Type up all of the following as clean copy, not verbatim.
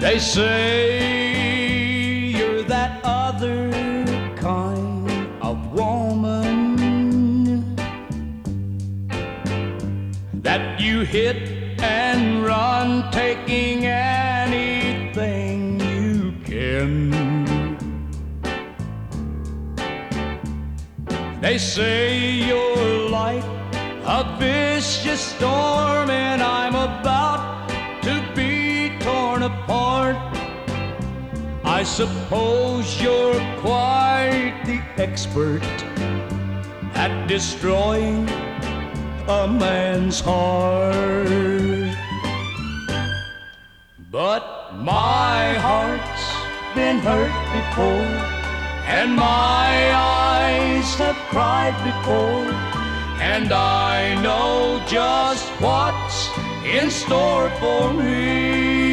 They say you're that other kind of woman, that you hit and run, taking anything you can. They say you're like a vicious storm, and I'm about to be torn apart. I suppose you're quite the expert at destroying a man's heart. But my heart's been hurt before, and my eyes have cried before, and I know just what's in store for me.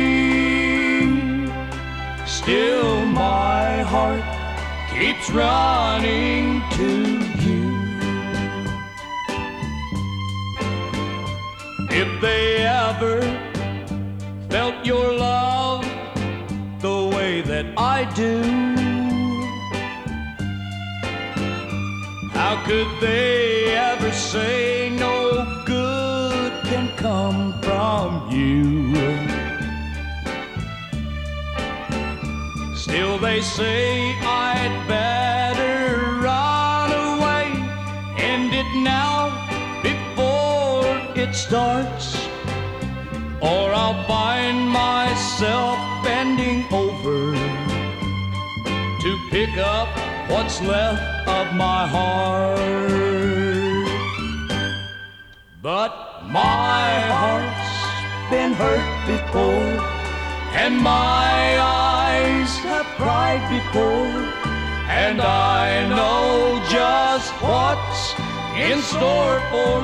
Still my heart keeps running to you. If they ever felt your love the way that I do, how could they ever say no good can come from you? Still they say I'd better run away, end it now before it starts, or I'll find myself bending over to pick up what's left of my heart. But my heart's been hurt before, and my eyes have cried before, and I know just what's in store for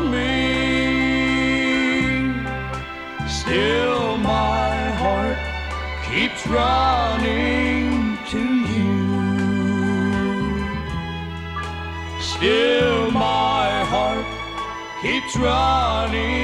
me. Still my heart keeps running to you. Still my heart keeps running